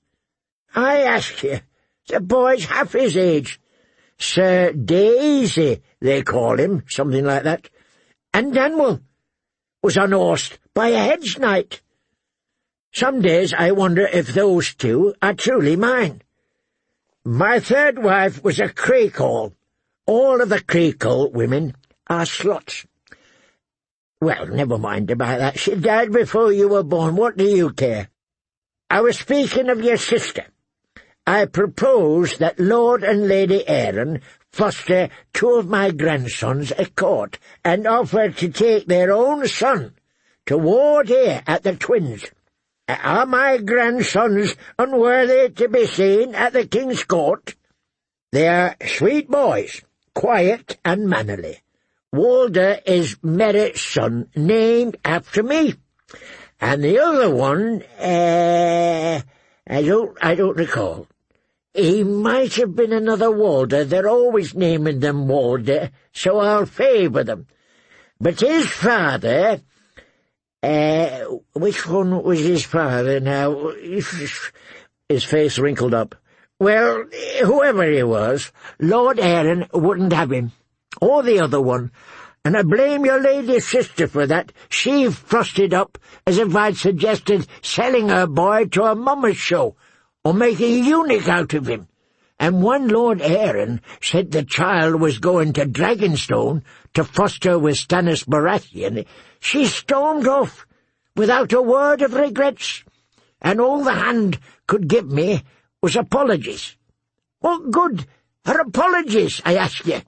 I ask you, the boy's half his age. Sir Daisy, they call him, something like that. And Danwell was unhorsed by a hedge knight. Some days I wonder if those two are truly mine. My third wife was a Creekall. All of the Creekall women are sluts. Well, never mind about that. She died before you were born. What do you care? I was speaking of your sister. I propose that Lord and Lady Aaron foster two of my grandsons at court and offer to take their own son to ward here at the Twins. Are my grandsons unworthy to be seen at the king's court? They are sweet boys, quiet and mannerly. Walder is Merritt's son, named after me. And the other one, uh, I don't, I don't recall. He might have been another Walder. They're always naming them Walder, so I'll favour them. But his father, uh, which one was his father now? His face wrinkled up. Well, whoever he was, Lord Aaron wouldn't have him, or the other one, and I blame your lady sister for that. She frosted up as if I'd suggested selling her boy to a mummers show, or making a eunuch out of him. And when Lord Aaron said the child was going to Dragonstone to foster with Stannis Baratheon, she stormed off without a word of regrets, and all the hand could give me was apologies. What good are apologies, I ask you?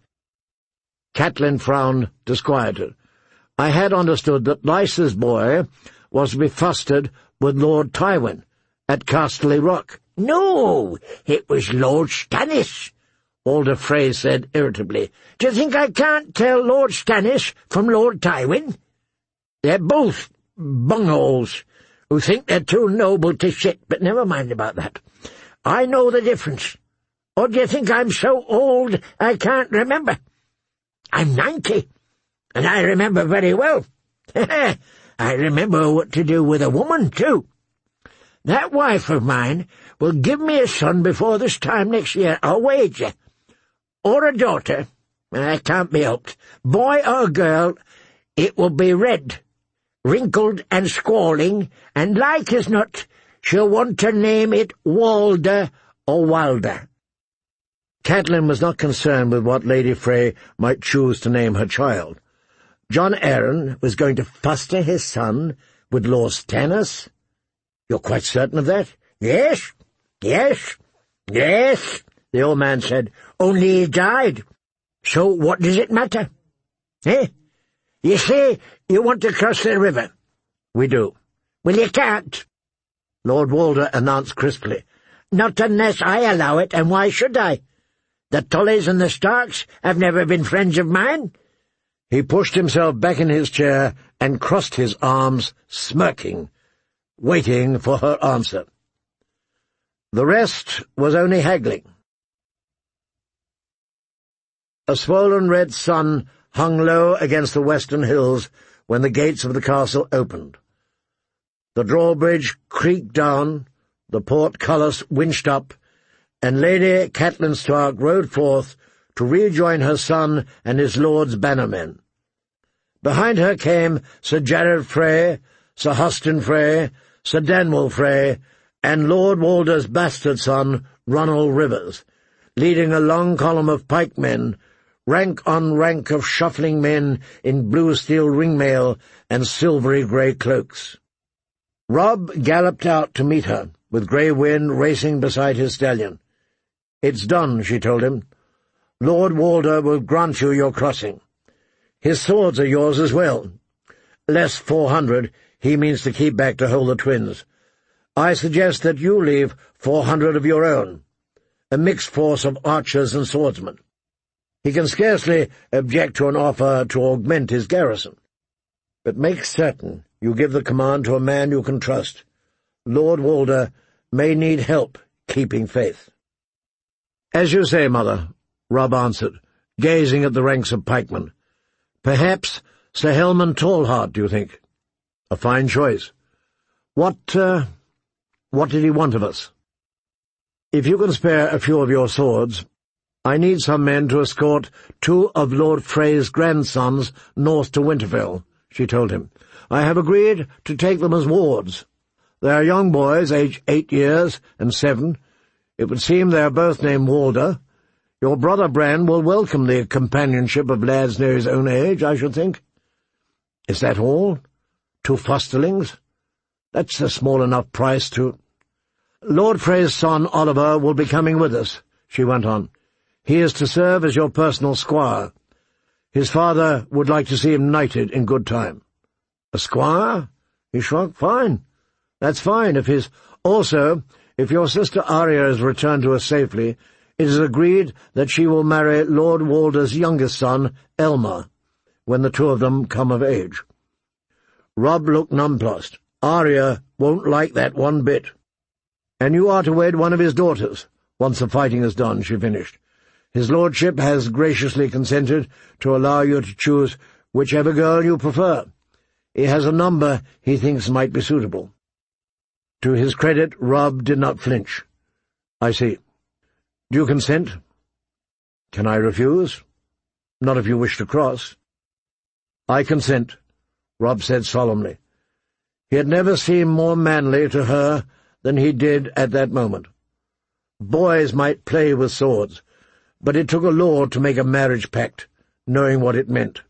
Catelyn frowned, disquieted. I had understood that Lysa's boy was to be fostered with Lord Tywin at Casterly Rock. No, it was Lord Stannis, Walder Frey said irritably. Do you think I can't tell Lord Stannis from Lord Tywin? They're both bungholes who think they're too noble to shit, but never mind about that. I know the difference. Or do you think I'm so old I can't remember? I'm ninety, and I remember very well. I remember what to do with a woman, too. That wife of mine will give me a son before this time next year, I'll wager. Or a daughter. That can't be helped. Boy or girl, it will be red, wrinkled and squalling, and like as not, she'll want to name it Walder or Wilder. Catelyn was not concerned with what Lady Frey might choose to name her child. John Aaron was going to foster his son with Lord Stannis? You're quite certain of that? Yes, yes, yes, the old man said. Only he died. So what does it matter? Eh? You say you want to cross the river. "We do." "Well, you can't," Lord Walder announced crisply. "Not unless I allow it, and why should I? The Tullys and the Starks have never been friends of mine." He pushed himself back in his chair and crossed his arms, smirking, waiting for her answer. The rest was only haggling. A swollen red sun hung low against the western hills when the gates of the castle opened. The drawbridge creaked down, the portcullis winched up, and Lady Catelyn Stark rode forth to rejoin her son and his lord's bannermen. Behind her came Sir Jared Frey, Sir Huston Frey, Sir Danwell Frey, and Lord Walder's bastard son, Ronald Rivers, leading a long column of pikemen, rank on rank of shuffling men in blue steel ringmail and silvery grey cloaks. Robb galloped out to meet her, with Grey Wind racing beside his stallion. "It's done," she told him. "Lord Walder will grant you your crossing. His swords are yours as well. Less four hundred he means to keep back to hold the twins. I suggest that you leave four hundred of your own, a mixed force of archers and swordsmen. He can scarcely object to an offer to augment his garrison. But make certain you give the command to a man you can trust. Lord Walder may need help keeping faith." "As you say, Mother," Robb answered, gazing at the ranks of pikemen. "Perhaps Sir Helman Tallheart, do you think? A fine choice. What, uh, what did he want of us?" "If you can spare a few of your swords, I need some men to escort two of Lord Frey's grandsons north to Winterfell," she told him. "I have agreed to take them as wards. They are young boys, aged eight years and seven. It would seem they are both named Walder. Your brother Bran will welcome the companionship of lads near his own age, I should think." "Is that all? Two fosterlings? That's a small enough price to—" "Lord Frey's son Oliver will be coming with us," she went on. "He is to serve as your personal squire. His father would like to see him knighted in good time." "A squire?" He shrugged. "Fine. That's fine. If his... Also, if your sister Arya is returned to us safely, it is agreed that she will marry Lord Walder's youngest son, Elmar, when the two of them come of age." Robb looked nonplussed. "Arya won't like that one bit." "And you are to wed one of his daughters, once the fighting is done," she finished. "His lordship has graciously consented to allow you to choose whichever girl you prefer. He has a number he thinks might be suitable." To his credit, Robb did not flinch. "I see. Do you consent?" "Can I refuse?" "Not if you wish to cross." "I consent," Robb said solemnly. He had never seemed more manly to her than he did at that moment. Boys might play with swords, but it took a lord to make a marriage pact, knowing what it meant.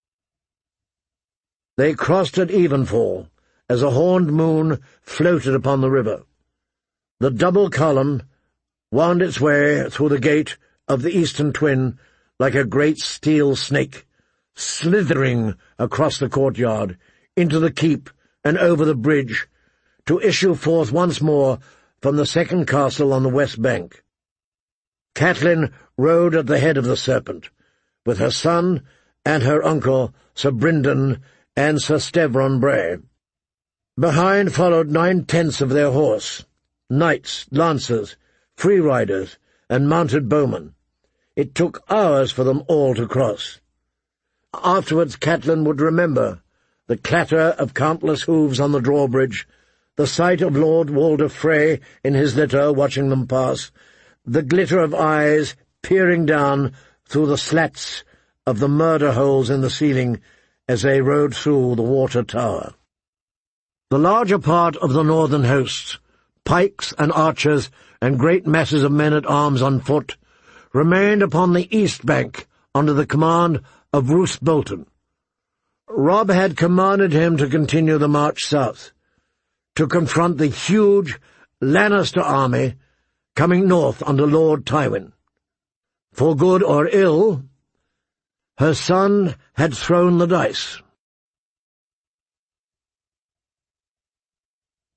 They crossed at evenfall, as a horned moon floated upon the river. The double column wound its way through the gate of the Eastern Twin like a great steel snake, slithering across the courtyard, into the keep and over the bridge, to issue forth once more from the second castle on the west bank. Catelyn rode at the head of the Serpent, with her son and her uncle, Sir Brynden and Sir Stevron Bray. Behind followed nine-tenths of their horse, knights, lancers, free riders, and mounted bowmen. It took hours for them all to cross. Afterwards Catelyn would remember the clatter of countless hooves on the drawbridge, the sight of Lord Walder Frey in his litter watching them pass, the glitter of eyes peering down through the slats of the murder holes in the ceiling as they rode through the water tower. The larger part of the northern hosts, pikes and archers and great masses of men-at-arms on foot, remained upon the east bank under the command of Roose Bolton. Robb had commanded him to continue the march south, to confront the huge Lannister army coming north under Lord Tywin. For good or ill, her son had thrown the dice.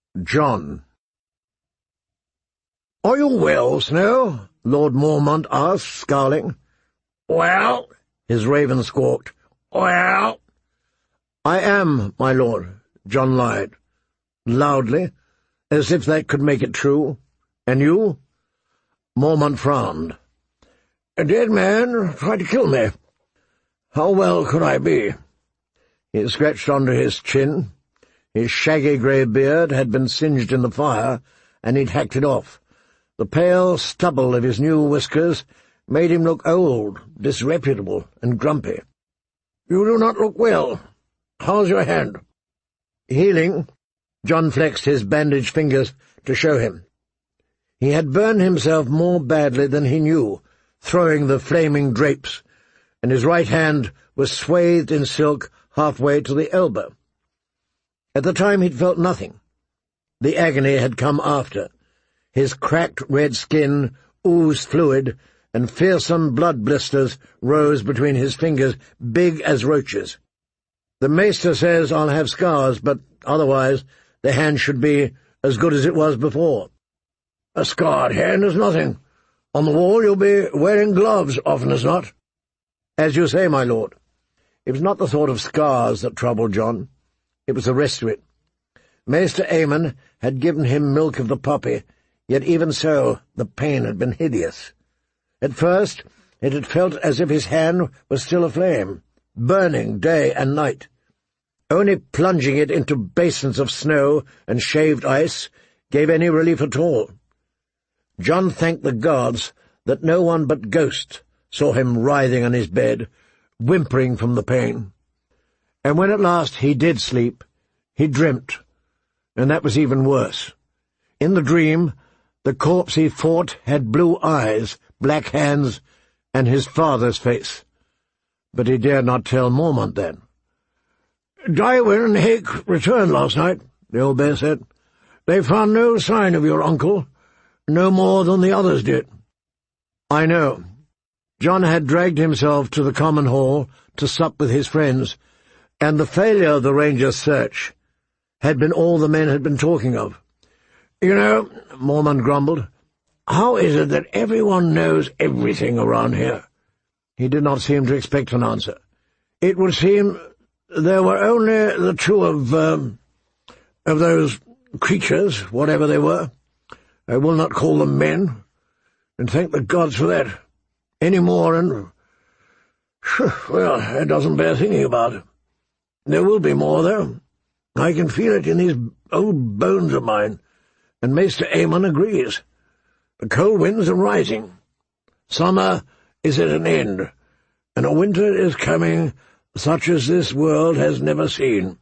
John. "Are you well, Snow?" Lord Mormont asked, scowling. "Well?" his raven squawked. "Well?" "I am, my lord," John lied, loudly, as if that could make it true. "And you?" Mormont frowned. "A dead man tried to kill me. How well could I be?" He scratched under his chin. His shaggy grey beard had been singed in the fire, and he'd hacked it off. The pale stubble of his new whiskers made him look old, disreputable, and grumpy. "You do not look well. How's your hand?" "Healing." John flexed his bandaged fingers to show him. He had burned himself more badly than he knew, throwing the flaming drapes, and his right hand was swathed in silk halfway to the elbow. At the time he'd felt nothing. The agony had come after. His cracked red skin oozed fluid, and fearsome blood blisters rose between his fingers, big as roaches. "The maester says I'll have scars, but otherwise the hand should be as good as it was before." "A scarred hand is nothing. On the wall you'll be wearing gloves, often as not." "As you say, my lord." It was not the thought of scars that troubled John. It was the rest of it. Maester Aemon had given him milk of the poppy, yet even so the pain had been hideous. At first it had felt as if his hand was still aflame, burning day and night. Only plunging it into basins of snow and shaved ice gave any relief at all. John thanked the gods that no one but Ghost saw him writhing on his bed, whimpering from the pain. And when at last he did sleep, he dreamt, and that was even worse. In the dream, the corpse he fought had blue eyes, black hands, and his father's face. But he dared not tell Mormont that. "Dywyn and Hake returned last night," the old bear said. "They found no sign of your uncle, no more than the others did." "I know." John had dragged himself to the common hall to sup with his friends, and the failure of the Rangers' search had been all the men had been talking of. "You know," Mormont grumbled, "how is it that everyone knows everything around here?" He did not seem to expect an answer. "It would seem there were only the two of, um, of those creatures, whatever they were. I will not call them men, and thank the gods for that. Any more, and, well, it doesn't bear thinking about. There will be more, though. I can feel it in these old bones of mine, and Maester Aemon agrees. The cold winds are rising. Summer is at an end, and a winter is coming such as this world has never seen."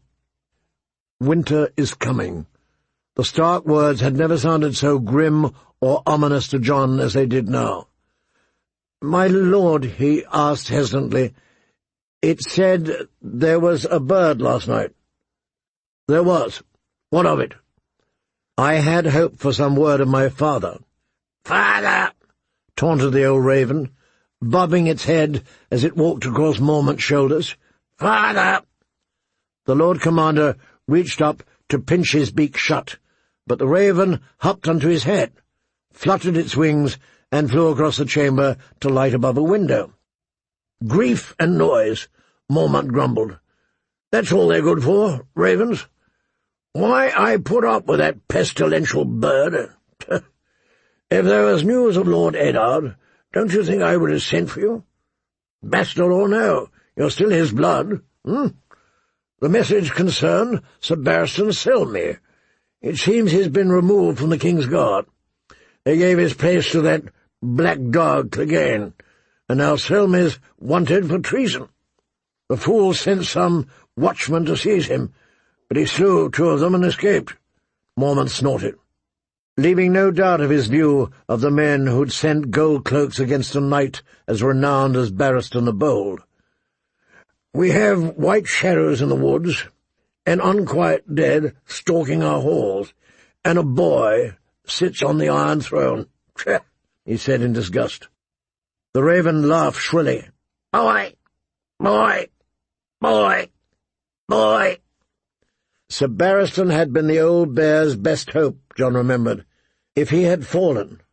Winter is coming. The stark words had never sounded so grim or ominous to John as they did now. "My lord," he asked hesitantly, "it said there was a bird last night." "There was. What of it?" "I had hoped for some word of my father." "Father!" taunted the old raven, bobbing its head as it walked across Mormont's shoulders. "Father!" The Lord Commander reached up to pinch his beak shut, but the raven hopped onto his head, fluttered its wings, and flew across the chamber to light above a window. "Grief and noise," Mormont grumbled. "That's all they're good for, ravens. Why I put up with that pestilential bird? If there was news of Lord Eddard, don't you think I would have sent for you? Bastard or no, you're still his blood, hmm? The message concerned Sir Barristan Selmy. It seems he's been removed from the King's Guard. They gave his place to that black dog Clegane, and now Selmy's wanted for treason. The fool sent some watchman to seize him, but he slew two of them and escaped." Mormont snorted, leaving no doubt of his view of the men who'd sent gold cloaks against a knight as renowned as Barristan the Bold. "We have white shadows in the woods, an unquiet dead stalking our halls, and a boy sits on the Iron Throne," he said in disgust. The raven laughed shrilly. "Boy! Boy! Boy! Boy!" Sir Barristan had been the old bear's best hope, John remembered. If he had fallen,